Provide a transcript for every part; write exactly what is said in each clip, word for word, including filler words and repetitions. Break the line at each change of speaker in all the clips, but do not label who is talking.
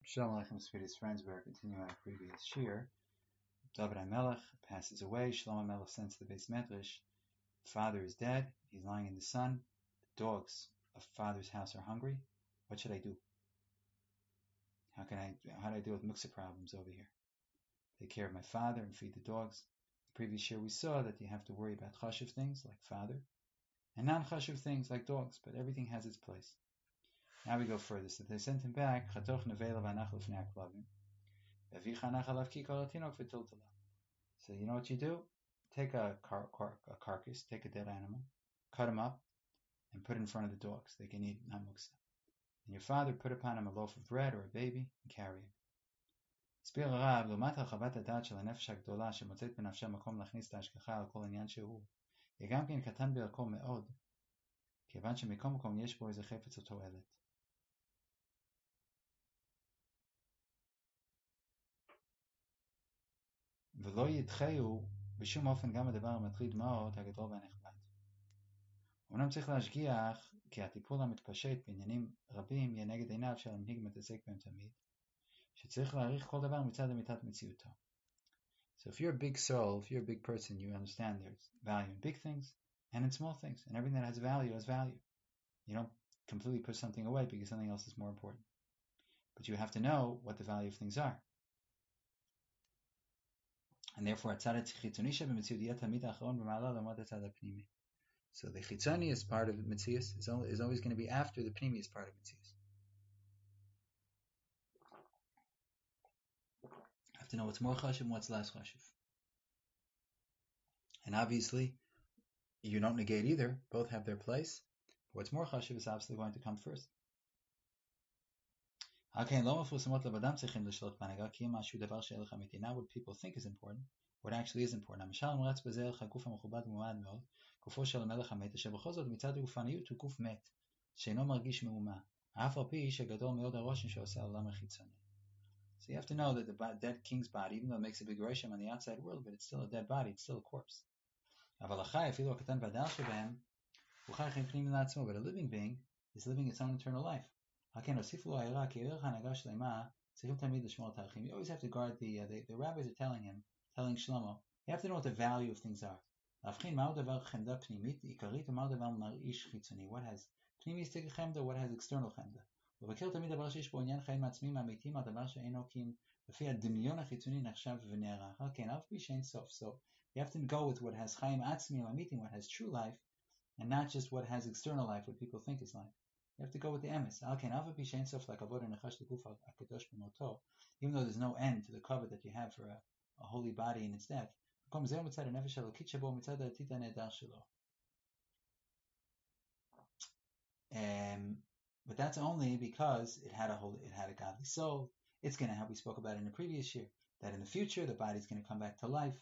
Shalom Aleichem, sweetest friends. We are continuing our previous shir. David HaMelech passes away. Shlomo HaMelech sends to the Beis Medrash. Father is dead. He's lying in the sun. The dogs of father's house are hungry. What should I do? How can I? How do I deal with muksa problems over here? Take care of my father and feed the dogs. The previous shir we saw that you have to worry about chashuv things like father, and non-chashuv things like dogs. But everything has its place. Now we go further. So they sent him back. So you know what you do? Take a, car, car, a carcass, take a dead animal, cut him up, and put it in front of the dogs. They can eat it, not muksa. And your father put upon him a loaf of bread or a baby and carry him. ולא ידחהו בשום אופן גם הדבר המטריד מאוד הגדול והנכבד. אומנם צריך להשגיח כי הטיפול המתפשט בעניינים רבים יהיה נגד עיניו של המנהיג מתעסק בהם תמיד, שצריך להעריך כל דבר מצד אמיתת מציאותו. So if you're a big soul, if you're a big person, you understand there's value in big things and in small things, and everything that has value has value. You don't completely put something away because something else is more important. But you have to know what the value of things are. And therefore, so the chitzonius part of Metzius is, is always going to be after the pnimius part of Metzius. You have to know what's more chashuv and what's less chashuv. And obviously, you don't negate either. Both have their place. But what's more chashuv is obviously going to come first. Now what people think is important, what actually is important. So you have to know that the dead king's body, even though it makes a big reshim on the outside world, but it's still a dead body, it's still a corpse. But a living being is living its own eternal life. You always have to guard the, uh, the, the rabbis are telling him, telling Shlomo, you have to know what the value of things are. What has pnimis chemda, what has external chemda. So you have to go with what has chaim atzmi amitim, what has true life, and not just what has external life, what people think is life. You have to go with the emes. Even though there's no end to the cover that you have for a, a holy body in its death. Um, but that's only because it had a holy, it had a godly soul. It's going to have, we spoke about it in the previous year, that in the future the body is going to come back to life.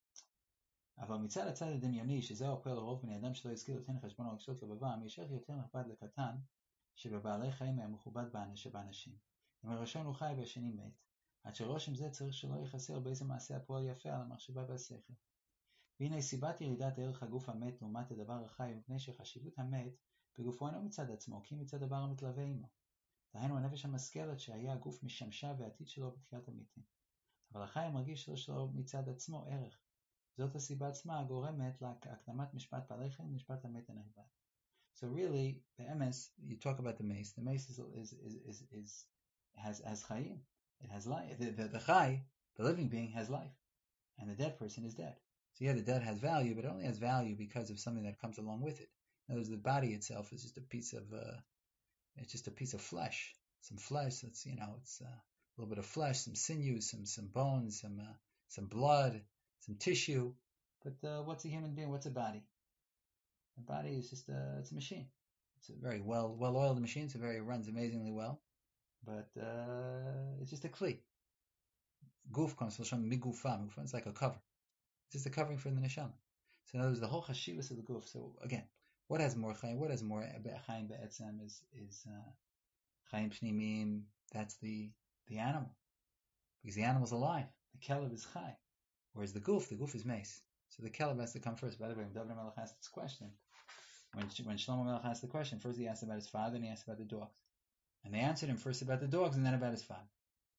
שבבעלי חיים היה מכובד באנשים. אם הראשון הוא חי והשני מת, עד שרושם זה צריך שלא יחסר באיזה מעשה הפועל יפה על המחשבה והשכל. והנה סיבת ירידת ערך הגוף המת לעומת הדבר החי, מפני שחשיבות המת בגופו אינו מצד עצמו, כי מצד דבר המתלווה עמו. דהיינו הנפש המשכלת שהיה הגוף משמשה והעתיד שלו בתחיית המתים. אבל החי מרגיש שלו מצד עצמו ערך. זאת הסיבה עצמה הגורמת להקדמת משפט בעלי חיים ומשפט המת הנכבד. So really, the emes, you talk about the mace. The mace is is is is, is has has chayim. It has life. The, the the chai, the living being, has life, and the dead person is dead. So yeah, the dead has value, but it only has value because of something that comes along with it. In other words, the body itself is just a piece of uh, it's just a piece of flesh. Some flesh. That's you know, it's uh, a little bit of flesh, some sinew, some some bones, some uh, some blood, some tissue. But uh, what's a human being? What's a body? The body is just a, it's a machine. It's a very well, well-oiled machine. It's a very, runs amazingly well. But, uh, it's just a kli. Guf comes from migufa. It's like a cover. It's just a covering for the neshama. So in other words, the whole chashivas of the guf. So again, what has more chayim? What has more chayim be'etzem is, is, uh, chayim pnimim. That's the, the animal. Because the animal's alive. The kelev is chay. Whereas the guf, the guf is mace. So the kelev has to come first. By the way, when David HaMelech asked this question, when when Shlomo HaMelech asked the question, first he asked about his father and he asked about the dogs. And they answered him first about the dogs and then about his father.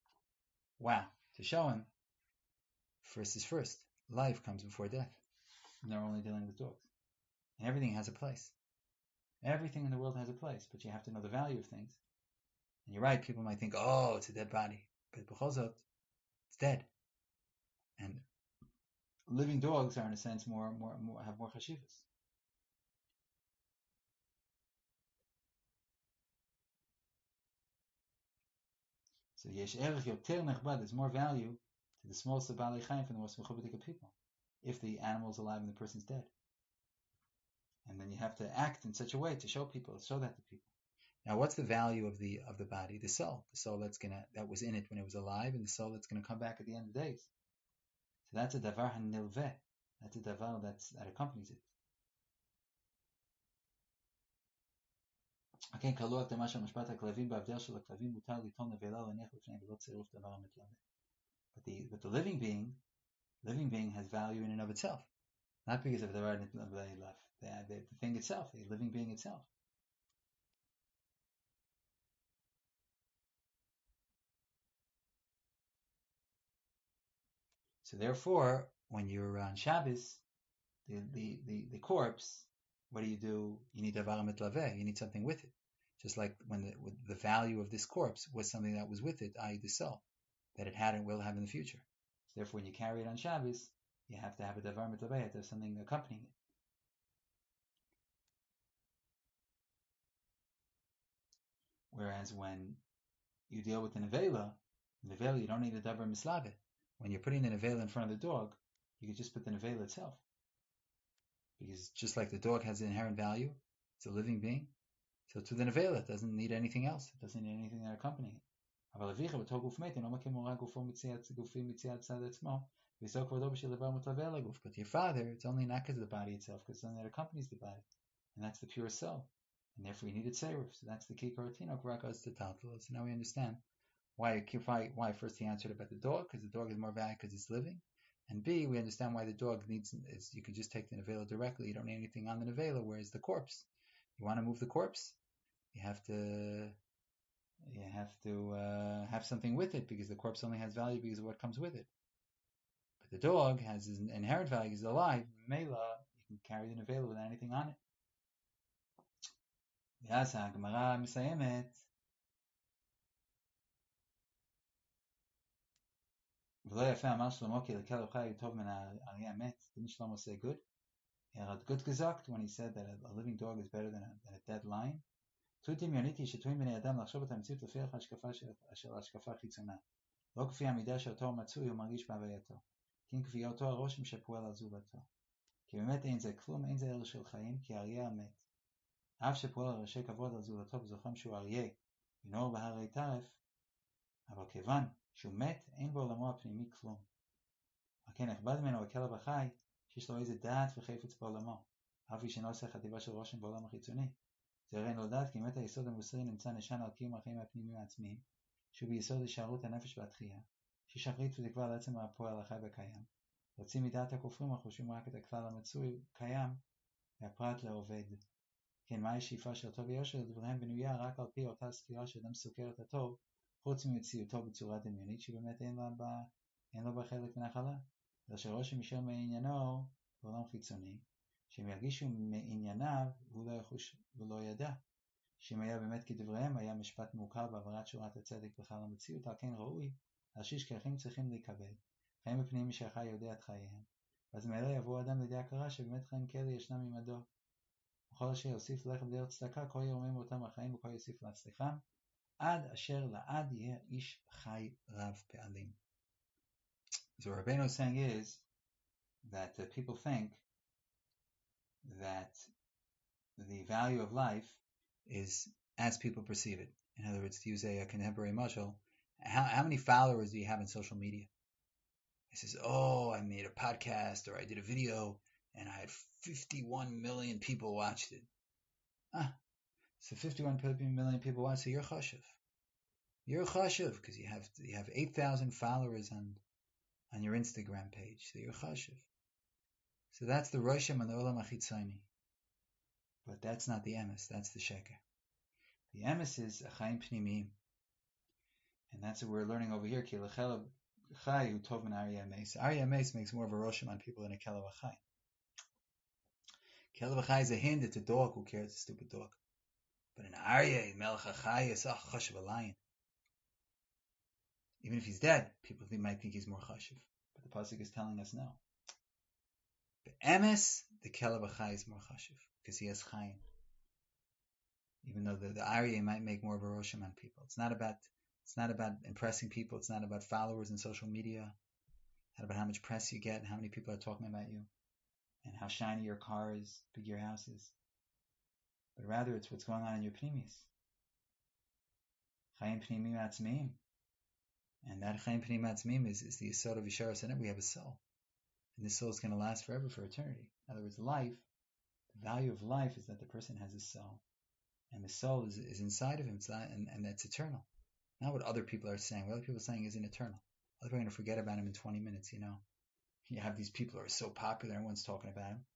wow, to show him, first is first. Life comes before death. And they're only dealing with dogs. And everything has a place. Everything in the world has a place, but you have to know the value of things. And you're right, people might think, oh, it's a dead body. But b'chol it's dead. And living dogs are, in a sense, more, more, more have more chashivas. So yesh erech yoter nechbad, there's more value to the smallest of balei chayim from the most mechubadik of people, if the animal is alive and the person's dead. And then you have to act in such a way to show people, show that to people. Now, what's the value of the of the body? The soul, the soul that's gonna that was in it when it was alive, and the soul that's gonna come back at the end of the days. So that's a davar hanilveh. That's a davar that's that accompanies it. Okay, kaluach damash mashpat haklavim ba'avdel shel haklavim mutar liton nevela lenech lefnei v'lo tziruf davar mitlaveh. But the but the living being, living being has value in and of itself, not because of the davar nitlaveh love, the the thing itself, the living being itself. So therefore, when you're on Shabbos, the, the, the, the corpse, what do you do? You need davar mitlaveh. You need something with it. Just like when the, with the value of this corpse was something that was with it, that is the soul, that it had and will have in the future. So therefore, when you carry it on Shabbos, you have to have a davar mitlaveh. You have to have something accompanying it. Whereas when you deal with the nevela, nevela, you don't need a davar mislaveh. When you're putting the nevela in front of the dog, you can just put the nevela itself. Because just like the dog has an inherent value, it's a living being. So to the nevela, it doesn't need anything else. It doesn't need anything that accompanying it. But your father, it's only not because of the body itself, because it's something that accompanies the body. And that's the pure soul. And therefore you needed seiruf. So that's the key karatino, karakas to taltala. So now we understand why, why first he answered about the dog, because the dog is more valuable because it's living. And B, we understand why the dog needs, is you can just take the nevela directly. You don't need anything on the nevela, whereas the corpse, you want to move the corpse, you have to, you have to uh, have something with it, because the corpse only has value because of what comes with it. But the dog has an inherent value, it's alive. Mela, you can carry the nevela without anything on it. ואז הגמרא מסיימת ולא יפה אמר שלמה כי לכלב חי טוב מן האריה המת. Didn't Shlomo say good? He had good gesagt when he said that a living dog is better than a, than a dead lion. תות דמיונית היא שטועים בני אדם לחשוב את המציאות לפי ההשקפה של ההשקפה חיצונה, לא כפי המידה שאותו מצוי הוא מרגיש בהווייתו, כי אם כפי אותו הרושם שפועל על זולתו. כי באמת אין זה כלום, אין זה ערך של חיים, כי האריה המת. אף שפועל ראשי כבוד על זולתו וזוכרם שהוא אריה, ינור בהרי טרף, אבל כיוון שהוא מת, אין בעולמו הפנימי כלום. וכן נכבד ממנו הכלב החי, שיש לו איזה דעת וחפץ בעולמו, אף היא שאינו עושה חטיבה של רושם בעולם החיצוני. זה הרי נולד כי באמת היסוד המוסרי נמצא נשען על קיום החיים הפנימיים העצמיים, שהוא ביסוד הישארות הנפש והתחייה, שיש אחרית ותקווה לעצם הפועל החי והקיים. יוצאים מדעת הכופרים החושבים רק את הכלל המצוי קיים, והפרט לעובד. כן, מהי שאיפה של טוב ויושר לדבריהם בנויה רק על פי אותה ספירה שאדם סוקר את הטוב, חוץ ממציאותו בצורה דמיונית שבאמת אין לה בה, אין לו בה חלק מנחלה, אלא שרושם יישאר מעניינו בעולם חיצוני, שהם ירגישו מענייניו והוא לא יחוש ולא ידע, שאם היה באמת כדבריהם היה משפט מעוקר בעברת שורת הצדק בכלל המציאות, על כן ראוי להשיש כי החיים צריכים להיקבל, חיים בפנים משהחי יודע את חייהם, ואז מאלה יבוא אדם לידי הכרה שבאמת חיים כאלה ישנם עמדו. וכל אשר יוסיף ללכת בדרך צדקה, כל ירומם אותם החיים וכל יוסיף להצליחם, עד אשר לעד יהיה איש חי רב פעלים. So what Rabbeinu is saying is that uh, people think that the value of life is as people perceive it. In other words, to use a, a contemporary mashal, how, how many followers do you have in social media? He says, oh, I made a podcast or I did a video and I had fifty-one million people watched it. Ah, so fifty-one million people watched it, so you're chashuv. You're chashuv because you have you have eight thousand followers on on your Instagram page, so you're chashuv. So that's the Roshem and the Olam HaChitzoni. But that's not the emes, that's the sheker. The emes is a chaim pnimiyim. And that's what we're learning over here. Ki l'chelav chai hu tov min Arya Meis. Arya Meis makes more of a roshim on people than a kelav chai. Kelav chai is a hind, it's a dog. Who cares? It's a stupid dog. But an Arya, Melech chai is a chashiv, a lion. Even if he's dead, people might think he's more chashiv. But the pasuk is telling us no. The emes, the kelav chai is more chashiv because he has chayim. Even though the, the Arya might make more of a roshim on people. It's not about it's not about impressing people. It's not about followers in social media. It's not about how much press you get and how many people are talking about you and how shiny your car is, big your house is. But rather it's what's going on in your pnimis. Chayim pnimim atzmim. And that chayim pnimim atzmim is, is the yesod of Yisharas Hanev. We have a soul. And this soul is going to last forever, for eternity. In other words, life, the value of life is that the person has a soul. And the soul is, is inside of him, it's not, and, and that's eternal. Not what other people are saying. What other people are saying isn't eternal. Other people are going to forget about him in twenty minutes, you know. You have these people who are so popular, everyone's talking about him.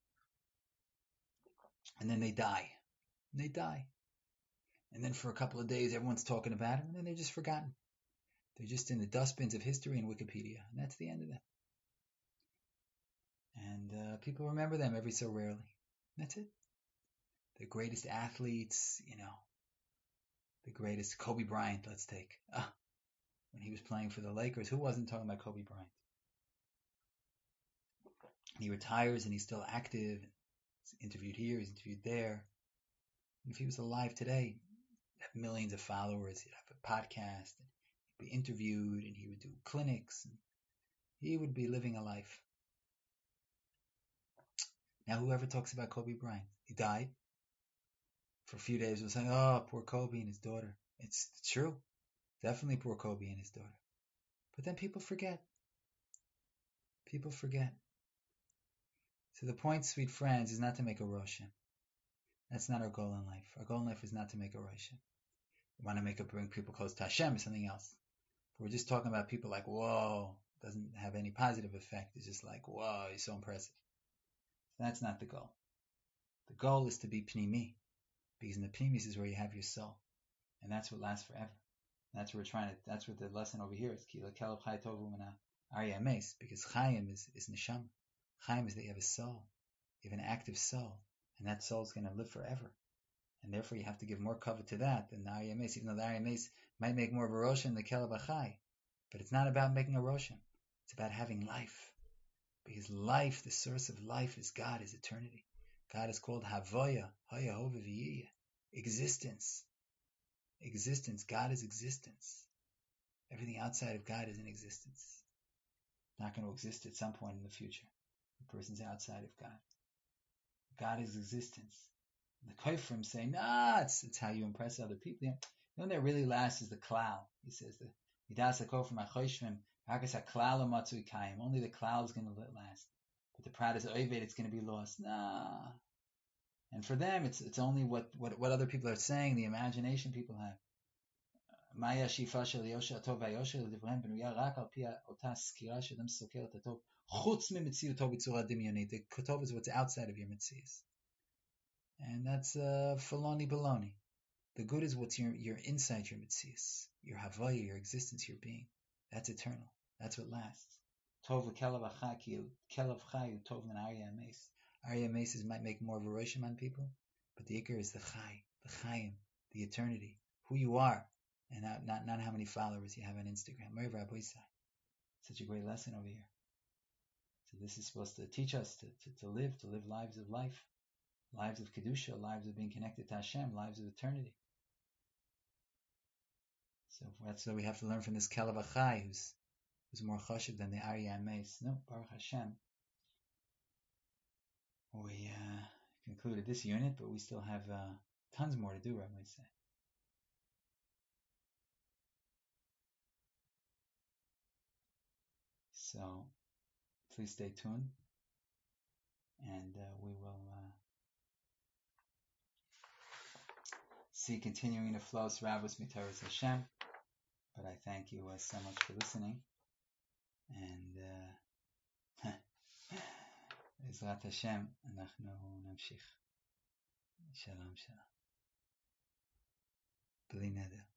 And then they die. And they die. And then for a couple of days, everyone's talking about him, and then they're just forgotten. They're just in the dustbins of history and Wikipedia. And that's the end of them. And uh, people remember them every so rarely. That's it. The greatest athletes, you know, the greatest Kobe Bryant, let's take. Ah, when he was playing for the Lakers, who wasn't talking about Kobe Bryant? He retires and he's still active. He's interviewed here, he's interviewed there. And if he was alive today, he'd have millions of followers, he'd have a podcast, and he'd be interviewed, and he would do clinics, and he would be living a life. Now, whoever talks about Kobe Bryant, he died. For a few days, we're saying, oh, poor Kobe and his daughter. It's true. Definitely poor Kobe and his daughter. But then people forget. People forget. So the point, sweet friends, is not to make a Roshem. That's not our goal in life. Our goal in life is not to make a Roshem. We want to make a bring people close to Hashem or something else. But we're just talking about people like, whoa, doesn't have any positive effect. It's just like, whoa, he's so impressive. That's not the goal. The goal is to be Pnimi. Because in the Pnimis is where you have your soul. And that's what lasts forever. And that's what we're trying to, that's what the lesson over here is. Because Chaim is, is Neshama. Chaim is that you have a soul. You have an active soul. And that soul is going to live forever. And therefore you have to give more cover to that than the Arya Meis. Even though the Arya Meis might make more of a Roshem than the Kelev Achai. But it's not about making a Roshem. It's about having life. Because life, the source of life is God, is eternity. God is called Havoya, Haya Hova V'Yiyah. Existence. Existence. God is existence. Everything outside of God is in existence. Not going to exist at some point in the future. The person's outside of God. God is existence. The Kofrim say, nah, it's, it's how you impress other people. The one that really lasts is the klal. He says the Midas HaKofrim HaChoshvim, Hakas HaKlal HaMatzui Kayim. Only the klal is going to last. But the Prat is Oived, it's going to be lost. Nah. And for them, it's it's only what, what, what other people are saying, the imagination people have. Maya Shifa Shel Yosha Tov Vayosha L'Divrem Benuya Rak Al Pi Ota Skira Shedem Sokeret Hatov Chutz Mimitziut Tov B'Tzura Dimyonit. The Tov is what's outside of your mitzias. And that's uh, Faloni Baloni. The good is what's your, your inside your mitzias. Your Havaya, your existence, your being. That's eternal. That's what lasts. Tov L'Kelav Achaki Kelav Chayu Tov L'N Arya Meis. Arya Meis might make more of a roshim on people, but the ikar is the chai, the chayim, the eternity, who you are, and not, not, not how many followers you have on Instagram. Such a great lesson over here. So this is supposed to teach us to, to, to live, to live lives of life, lives of Kedusha, lives of being connected to Hashem, lives of eternity. So that's what we have to learn from this Kelev Achai, who's, who's more chashiv than the Arya Meis. No, Baruch Hashem. We uh, concluded this unit, but we still have uh, tons more to do, Rabbi say. So please stay tuned, and uh, we will uh, see continuing to flow Sravos Mitaras Hashem. But I thank you uh, so much for listening, and uh, Ezrat Hashem, אנחנו נמשיך. Shalom, shalom. בלי נדר.